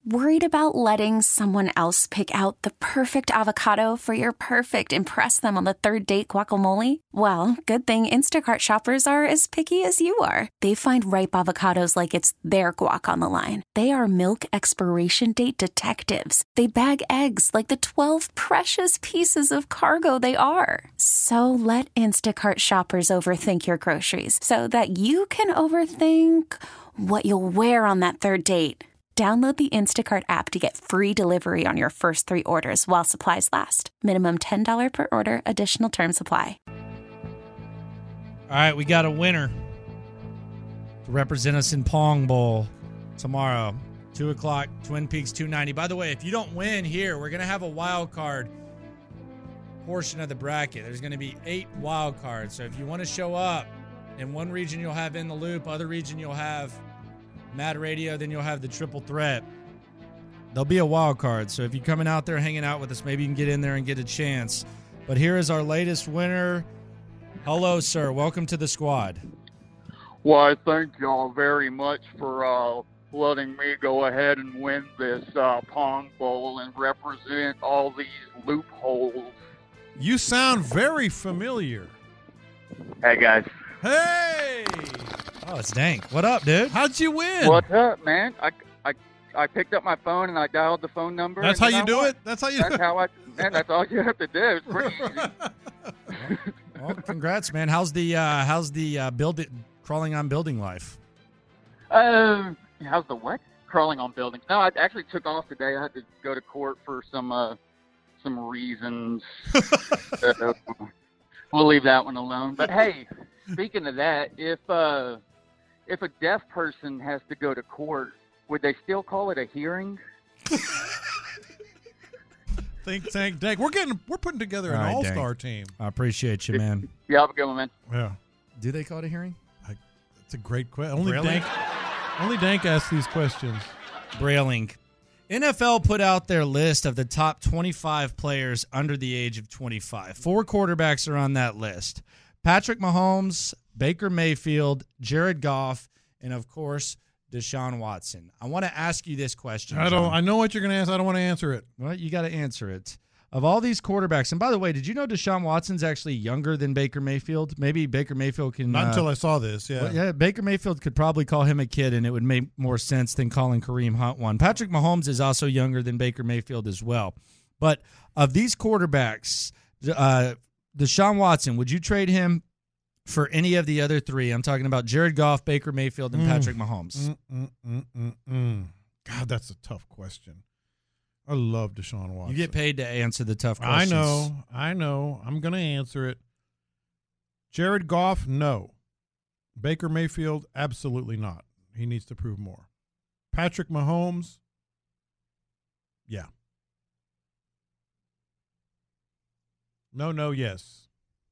Worried about letting someone else pick out the perfect avocado for your perfect impress them on the third date guacamole? Well, good thing Instacart shoppers are as picky as you are. They find ripe avocados like it's their guac on the line. They are milk expiration date detectives. They bag eggs like the 12 precious pieces of cargo they are. So let Instacart shoppers overthink your groceries so that you can overthink what you'll wear on that third date. Download the Instacart app to get free delivery on your first 3 orders while supplies last. Minimum $10 per order. Additional terms apply. All right, we got a winner to represent us in Pong Bowl tomorrow, 2 o'clock, Twin Peaks 290. By the way, if you don't win here, we're going to have a wild card portion of the bracket. There's going to be 8 wild cards. So if you want to show up, in one region you'll have In the Loop, other region you'll have Mad Radio, then you'll have the triple threat. There'll be a wild card, so if you're coming out there hanging out with us, maybe you can get in there and get a chance. But here is our latest winner. Hello, sir. Welcome to the squad. Well, I thank y'all very much for letting me go ahead and win this Pong Bowl and represent all these loopholes. You sound very familiar. Hey, guys. Hey! Oh, it's Dank. What up, dude? How'd you win? What's up, man? I picked up my phone and I dialed the phone number. That's how you do it? That's how you do it? That's all you have to do. It's pretty easy. Well, congrats, man. How's the crawling on building life? How's the what? Crawling on buildings. No, I actually took off today. I had to go to court for some reasons. We'll leave that one alone. But hey, speaking of that, if a deaf person has to go to court, would they still call it a hearing? Think tank, Dank. We're putting together an all-star team. I appreciate you, man. Yeah, have a good one, man. Yeah. Do they call it a hearing? That's a great question. Only Dank asks these questions. Brailing. NFL put out their list of the top 25 players under the age of 25. 4 quarterbacks are on that list. Patrick Mahomes, Baker Mayfield, Jared Goff, and, of course, Deshaun Watson. I want to ask you this question, John. I know what you're going to ask. I don't want to answer it. Well, you got to answer it. Of all these quarterbacks, and by the way, did you know Deshaun Watson's actually younger than Baker Mayfield? Maybe Baker Mayfield can... Not until I saw this, yeah. Yeah, Baker Mayfield could probably call him a kid, and it would make more sense than calling Kareem Hunt one. Patrick Mahomes is also younger than Baker Mayfield as well. But of these quarterbacks, Deshaun Watson, would you trade him for any of the other 3? I'm talking about Jared Goff, Baker Mayfield, and Patrick Mahomes. God, that's a tough question. I love Deshaun Watson. You get paid to answer the tough questions. I know. I'm going to answer it. Jared Goff, no. Baker Mayfield, absolutely not. He needs to prove more. Patrick Mahomes, yeah. No, yes.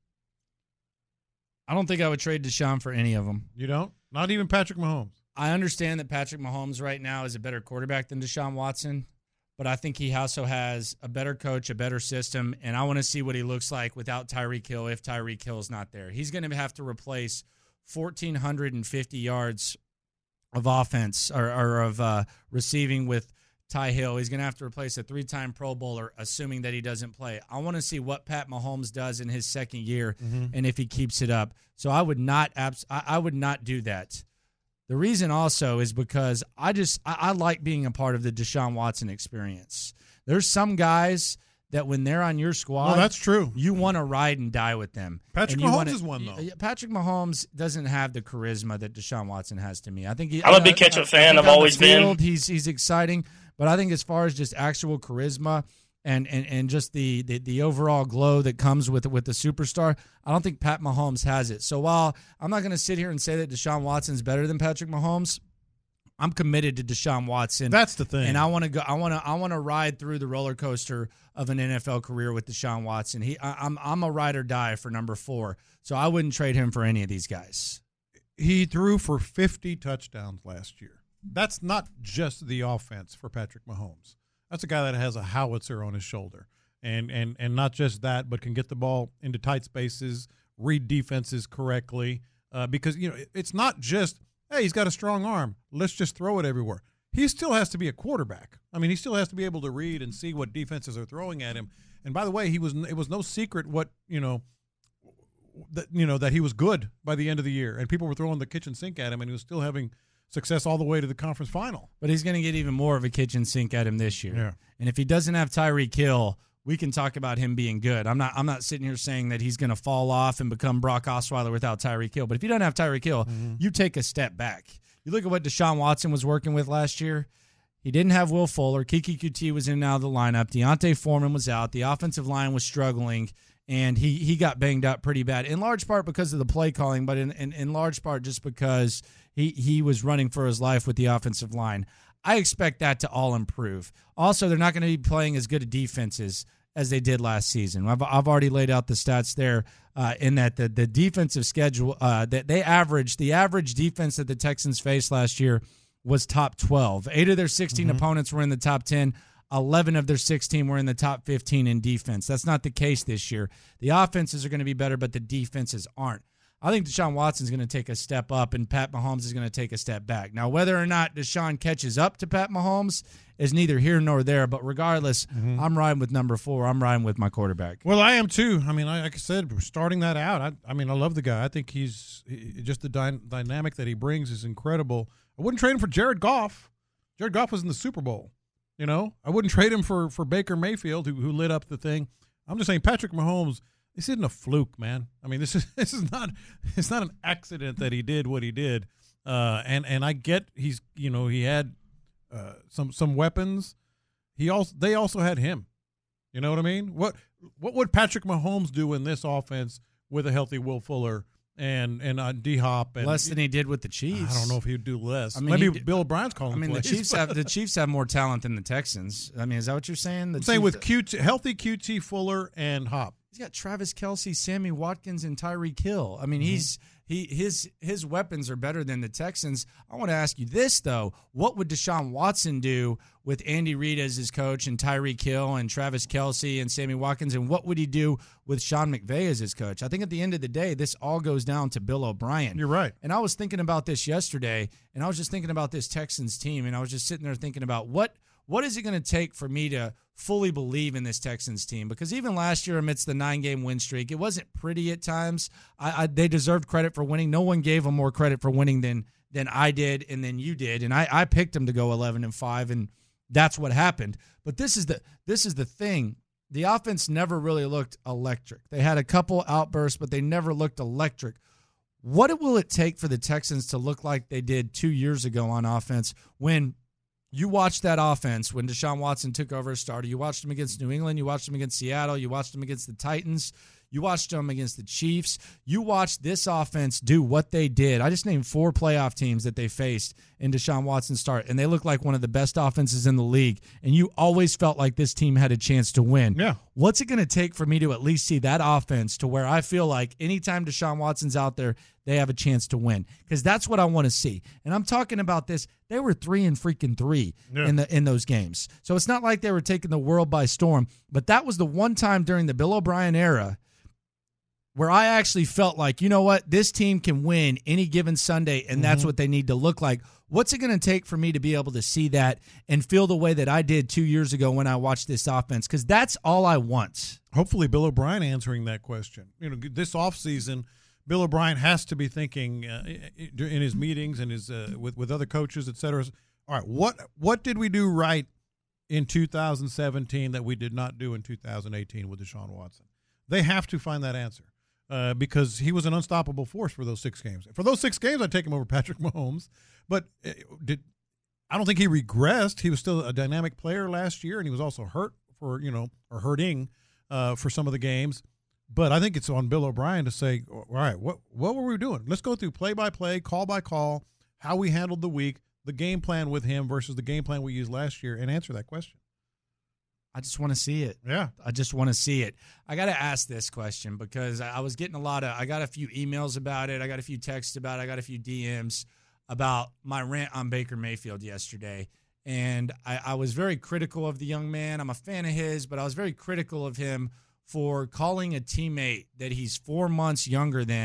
I don't think I would trade Deshaun for any of them. You don't? Not even Patrick Mahomes? I understand that Patrick Mahomes right now is a better quarterback than Deshaun Watson, but I think he also has a better coach, a better system, and I want to see what he looks like without Tyreek Hill if Tyreek Hill's not there. He's going to have to replace 1,450 yards of offense or of receiving with Ty Hill. He's going to have to replace a 3-time Pro Bowler, assuming that he doesn't play. I want to see what Pat Mahomes does in his second year and if he keeps it up. So I would not do that. The reason also is because I like being a part of the Deshaun Watson experience. There's some guys that when they're on your squad, well, that's true. You want to ride and die with them. Patrick Mahomes is one, though. Patrick Mahomes doesn't have the charisma that Deshaun Watson has to me. I think I'm a big Ketchup fan. I've always been. He's exciting, but I think as far as just actual charisma and just the overall glow that comes with the superstar, I don't think Pat Mahomes has it. So while I'm not going to sit here and say that Deshaun Watson's better than Patrick Mahomes, I'm committed to Deshaun Watson. That's the thing. And I want to go. I want to ride through the roller coaster of an NFL career with Deshaun Watson. I'm a ride or die for number 4. So I wouldn't trade him for any of these guys. He threw for 50 touchdowns last year. That's not just the offense for Patrick Mahomes. That's a guy that has a howitzer on his shoulder. And not just that, but can get the ball into tight spaces, read defenses correctly. Because, it's not just, hey, he's got a strong arm. Let's just throw it everywhere. he still has to be a quarterback. I mean, he still has to be able to read and see what defenses are throwing at him. And by the way, it was no secret that he was good by the end of the year, and people were throwing the kitchen sink at him, and he was still having success all the way to the conference final. But he's going to get even more of a kitchen sink at him this year. Yeah. And if he doesn't have Tyreek Hill, we can talk about him being good. I'm not sitting here saying that he's going to fall off and become Brock Osweiler without Tyreek Hill. But if you don't have Tyreek Hill, you take a step back. You look at what Deshaun Watson was working with last year. He didn't have Will Fuller. Kiki QT was in and out of the lineup. Deontay Foreman was out. The offensive line was struggling, and he got banged up pretty bad, in large part because of the play calling, but in large part just because he was running for his life with the offensive line. I expect that to all improve. Also, they're not going to be playing as good a defenses as they did last season. I've already laid out the stats there in that the defensive schedule that they averaged, the average defense that the Texans faced last year was top 12. 8 of their 16 opponents were in the top 10. 11 of their 16 were in the top 15 in defense. That's not the case this year. The offenses are going to be better, but the defenses aren't. I think Deshaun Watson's going to take a step up, and Pat Mahomes is going to take a step back. Now, whether or not Deshaun catches up to Pat Mahomes is neither here nor there, but regardless, I'm riding with number 4. I'm riding with my quarterback. Well, I am too. I mean, like I said, starting that out, I love the guy. I think he's just the dynamic that he brings is incredible. I wouldn't trade him for Jared Goff. Jared Goff was in the Super Bowl. You know, I wouldn't trade him for Baker Mayfield, who lit up the thing. I'm just saying Patrick Mahomes, this isn't a fluke, man. I mean, it's not an accident that he did what he did. And I get he had some weapons. They also had him. You know what I mean? What would Patrick Mahomes do in this offense with a healthy Will Fuller and D-Hop? And less than he did with the Chiefs. I don't know if he would do less. I mean, maybe Bill O'Brien's calling. I mean, plays, the Chiefs have more talent than the Texans. I mean, is that what you're saying? I'm saying with healthy QT, Fuller, and Hop. He's got Travis Kelce, Sammy Watkins, and Tyreek Hill. I mean, his weapons are better than the Texans. I want to ask you this, though. What would Deshaun Watson do with Andy Reid as his coach and Tyreek Hill and Travis Kelce and Sammy Watkins? And what would he do with Sean McVay as his coach? I think at the end of the day, this all goes down to Bill O'Brien. You're right. And I was thinking about this yesterday, and I was just thinking about this Texans team, and I was just sitting there thinking about what is it going to take for me to fully believe in this Texans team? Because even last year, amidst the 9-game win streak, it wasn't pretty at times. They deserved credit for winning. No one gave them more credit for winning than I did and than you did. And I picked them to go 11-5, and that's what happened. But this is the thing. The offense never really looked electric. They had a couple outbursts, but they never looked electric. What will it take for the Texans to look like they did 2 years ago on offense when you watched that offense when Deshaun Watson took over as starter? You watched him against New England. You watched him against Seattle. You watched him against the Titans. You watched him against the Chiefs. You watched this offense do what they did. I just named 4 playoff teams that they faced in Deshaun Watson's start, and they look like one of the best offenses in the league, and you always felt like this team had a chance to win. Yeah. What's it going to take for me to at least see that offense to where I feel like anytime Deshaun Watson's out there, they have a chance to win? Because that's what I want to see. And I'm talking about this. They were 3-3 in those games. So it's not like they were taking the world by storm, but that was the one time during the Bill O'Brien era where I actually felt like, you know what, this team can win any given Sunday, and that's what they need to look like. What's it going to take for me to be able to see that and feel the way that I did 2 years ago when I watched this offense? Because that's all I want. Hopefully Bill O'Brien answering that question. You know, this offseason, Bill O'Brien has to be thinking in his meetings and his with other coaches, et cetera. All right, what did we do right in 2017 that we did not do in 2018 with Deshaun Watson? They have to find that answer. Because he was an unstoppable force for those 6 games. For those 6 games, I'd take him over Patrick Mahomes. But I don't think he regressed. He was still a dynamic player last year, and he was also hurt hurting for some of the games. But I think it's on Bill O'Brien to say, all right, what were we doing? Let's go through play-by-play, call-by-call, how we handled the week, the game plan with him versus the game plan we used last year, and answer that question. I just want to see it. Yeah. I just want to see it. I got to ask this question because I was getting I got a few emails about it. I got a few texts about it. I got a few DMs about my rant on Baker Mayfield yesterday. And I was very critical of the young man. I'm a fan of his, but I was very critical of him for calling a teammate that he's 4 months younger than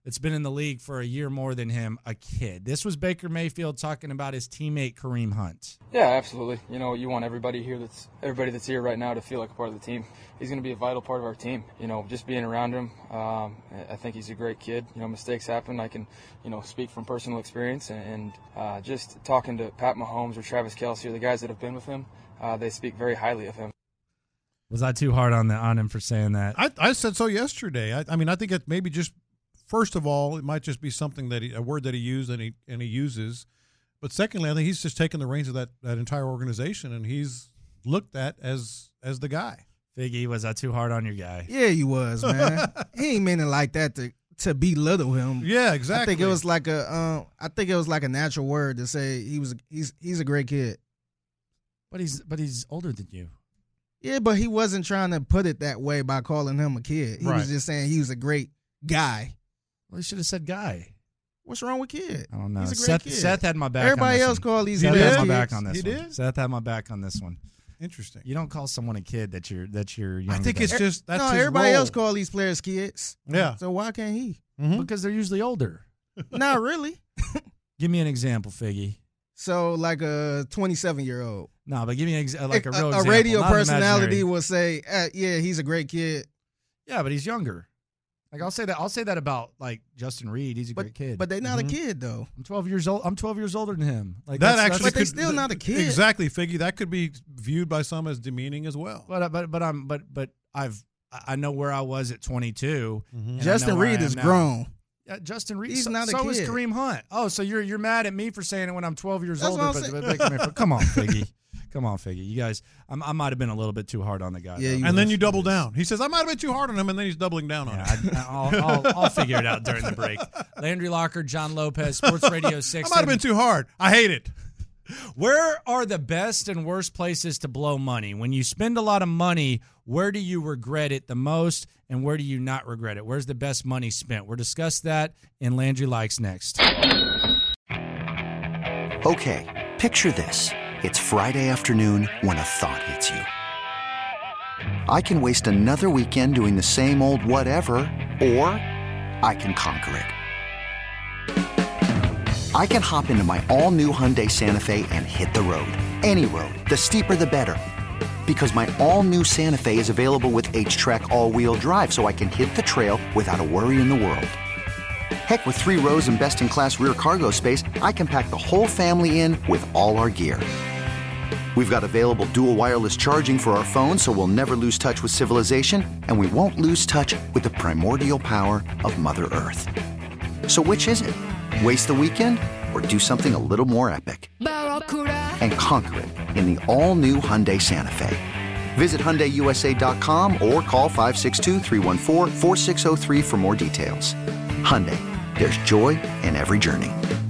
that's been in the league for a year more than him, a kid. This was Baker Mayfield talking about his teammate Kareem Hunt. Yeah, absolutely. You know, you want everybody that's here right now to feel like a part of the team. He's going to be a vital part of our team. You know, just being around him, I think he's a great kid. You know, mistakes happen. I can, speak from personal experience, and just talking to Pat Mahomes or Travis Kelce or the guys that have been with him, they speak very highly of him. Was I too hard on him for saying that? I said so yesterday. I mean, I think it maybe just, first of all, it might just be something a word that he used and he uses. But secondly, I think he's just taken the reins of that entire organization, and he's looked at as the guy. Figgy, was I too hard on your guy? Yeah, he was, man. He ain't meant it like that to belittle him. Yeah, exactly. I think it was like a natural word to say he's a great kid. But he's older than you. Yeah, but he wasn't trying to put it that way by calling him a kid. He was just saying he was a great guy. Well, he should have said guy. What's wrong with kid? I don't know. He's a great kid. Seth had my back. Everybody else called these kids. Seth had my back on this He one. did? Seth had my back on this one. Interesting. You don't call someone a kid that you're younger I think than. it's just that's his everybody role. else call these players kids. Yeah. So why can't he? Mm-hmm. Because they're usually older. Not really. Give me an example, Figgy. So like a 27-year-old. No, but give me a real example. A radio not personality imaginary. will say, yeah, he's a great kid. Yeah, but he's younger. Like I'll say that about like Justin Reed. He's a great kid. But they're not a kid though. I'm 12 years old. I'm 12 years older than him. Like That that's- actually But they could- still not a kid. Exactly, Figgy. That could be viewed by some as demeaning as well. But I know where I was at 22. Mm-hmm. and I Justin know where Reed I is am now. grown. Yeah, Justin Reed. He's not a so is kid. Kareem Hunt. Oh, so you're mad at me for saying it when I'm 12 years That's older. what I'm But come on, Figgy. Come on, Figgy. You guys, I might have been a little bit too hard on the guy. Yeah, though. you And then you double down. He says, I might have been too hard on him, and then he's doubling down on it. Yeah, I'll figure it out during the break. Landry Locker, John Lopez, Sports Radio 6. I might have been too hard. I hate it. Where are the best and worst places to blow money? When you spend a lot of money, where do you regret it the most, and where do you not regret it? Where's the best money spent? We'll discuss that in Landry Likes next. Okay, picture this. It's Friday afternoon when a thought hits you. I can waste another weekend doing the same old whatever, or I can conquer it. I can hop into my all-new Hyundai Santa Fe and hit the road. Any road. The steeper, the better. Because my all-new Santa Fe is available with H-Track all-wheel drive, so I can hit the trail without a worry in the world. Heck, with 3 rows and best-in-class rear cargo space, I can pack the whole family in with all our gear. We've got available dual wireless charging for our phones, so we'll never lose touch with civilization, and we won't lose touch with the primordial power of Mother Earth. So which is it? Waste the weekend or do something a little more epic? And conquer it in the all-new Hyundai Santa Fe. Visit HyundaiUSA.com or call 562-314-4603 for more details. Hyundai, there's joy in every journey.